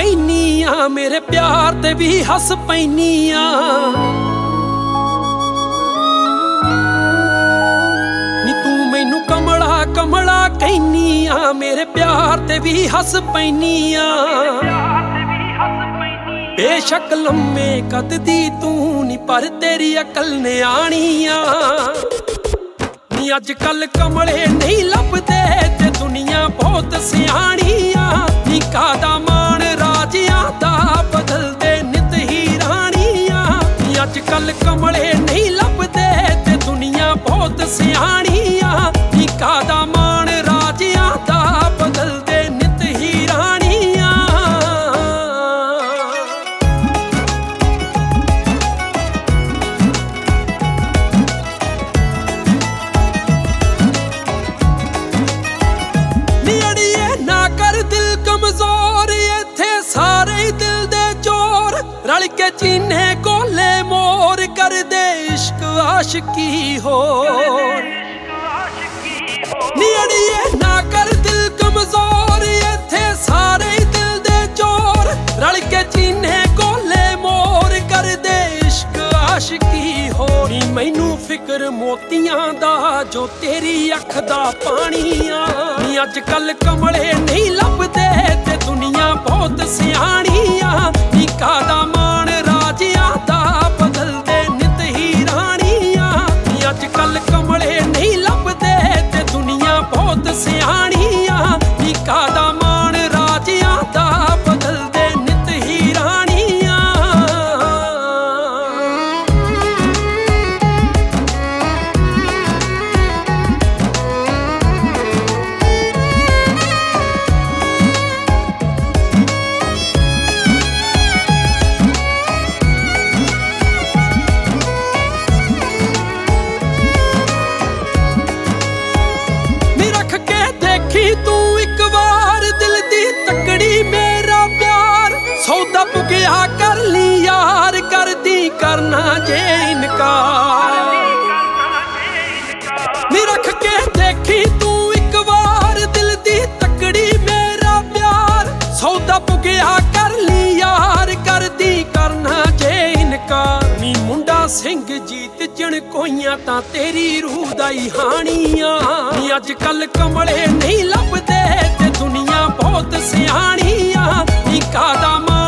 ਕਹਿਨੀ ਆ, ਮੇਰੇ ਪਿਆਰ ਤੇ ਵੀ ਹੱਸ ਪੈਨੀ ਆ। ਨੀ ਤੂੰ ਮੈਨੂੰ ਕਮਲਾ ਕਮਲਾ ਕਹਿਨੀ ਆ, ਮੇਰੇ ਪਿਆਰ ਤੇ ਵੀ ਹੱਸ ਪੈਨੀ ਆ। ਬੇਸ਼ੱਕ ਲੰਮੇ ਕੱਦ ਦੀ ਤੂੰ ਨੀ, ਪਰ ਤੇਰੀ ਅਕਲ ਨਿਆਣੀ ਆ। ਨੀ ਅੱਜ ਕੱਲ ਕਮਲੇ ਨਹੀਂ ਲੱਭਦੇ ਤੇ ਦੁਨੀਆ ਬਹੁਤ ਸਿਆਣੀ ਆ। ਨੀ ਕਾਦਾ ਮਾਣ ਰਾਜਿਆਂ ਦਾ ਬਦਲਦੇ ਨਿਤ ਹੀ ਰਾਣੀ ਆ। ਨੀ ਅੱਜ ਕੱਲ ਕਮਲੇ ਨਹੀਂ ਲੱਭਦੇ ਤੇ ਦੁਨੀਆ ਬਹੁਤ ਸਿਆਣੀ ਆ। ਨੀ ਕਾਦਾ ਮਾਣ ਰਾਜਿਆਂ ਦਾ ਬਦਲਦੇ ਨਿਤ ਹੀ ਰਾਣੀ ਆ। ਨੀ ਅੜੀਏ ਨਾ ਕਰ ਦਿਲ ਕਮਜ਼ੋਰ, ਇੱਥੇ ਸਾਰੇ ਦਿਲ ਦੇ ਚੋਰ ਰਲ ਕੇ ਚੀਨੇ ਕੋਲੇ ਮੋਰ ਕਰਦੇ ਇਸ਼ਕ ਆਸ਼ਕੀ ਹੋਰ। ਨੀ ਅੜੀਏ ਨਾ ਕਰ ਦਿਲ ਕਮਜ਼ੋਰ, ਇੱਥੇ ਸਾਰੇ ਦਿਲ ਦੇ ਚੋਰ ਰਲ ਕੇ ਚੀਨੇ ਕੋਲੇ ਮੋਰ ਕਰਦੇ ਇਸ਼ਕ ਆਸ਼ਕੀ ਹੋਰ। ਨੀ ਮੈਨੂੰ ਫਿਕਰ ਮੋਤੀਆਂ ਦਾ ਜੋ ਤੇਰੀ ਅੱਖ ਦਾ ਪਾਣੀ ਆ। ਨੀ ਅੱਜ ਕੱਲ ਕਮਲੇ ਨਹੀਂ ਲੱਭਦੇ ਤੇ ਦੁਨੀਆ ਬਹੁਤ ਸਿਆਣੀ ਆ। ਨੀ ਕਾਦਾ ਮਾਣ ਰਾਜਿਆਂ ਦਾ ਬਦਲਦੇ ਨਿਤ ਹੀ ਰਾਣੀ ਆ। ਨੀ ਅੱਜ ਕੱਲ ਕਮਲੇ ਨਹੀਂ ਲੱਭਦੇ ਤੇ ਦੁਨੀਆ ਬਹੁਤ ਸਿਆਣੀ ਆ। ਨੀ ਕਾਦਾ ਮਾਣ ਰਾਜਿਆਂ ਦਾ ਬਦਲਦੇ ਨਿਤ ਹੀ ਰਾਣੀ ਆ। ਤੂੰ ਇੱਕ ਵਾਰ ਦਿਲ ਦੀ ਤਕੜੀ ਮੇਰਾ ਪਿਆਰ, ਸੌਦਾ ਪੁਗਿਆ ਕਰ ਲਈ ਯਾਰ, ਕਰਦੀ ਕਰਨਾ ਜੇ ਇਨਕਾਰ। ਨੀ ਰੱਖ ਕੇ ਦੇਖੀ ਤੂੰ ਇੱਕ ਵਾਰ ਦਿਲ ਦੀ ਤਕੜੀ ਮੇਰਾ ਪਿਆਰ, ਸੌਦਾ ਪੁਗਿਆ ਕਰ ਲਈ ਯਾਰ, ਕਰਦੀ ਕਰਨਾ ਜੇ ਇਨਕਾਰ। ਨੀ ਮੁੰਡਾ ਸਿੰਘ ਜੀਤ ਜਣ ਕੋਈਆਂ ਤਾਂ ਤੇਰੀ ਰੂਹ ਦਾ ਹੀ ਹਾਣੀ ਆ। ਨੀ ਅੱਜ ਕੱਲ ਕਮਲੇ ਨਹੀਂ ਲੱਭਦੇ ਤੇ ਦੁਨੀਆ ਬਹੁਤ ਸਿਆਣੀ ਆ। ਨੀ ਕਾਦਾ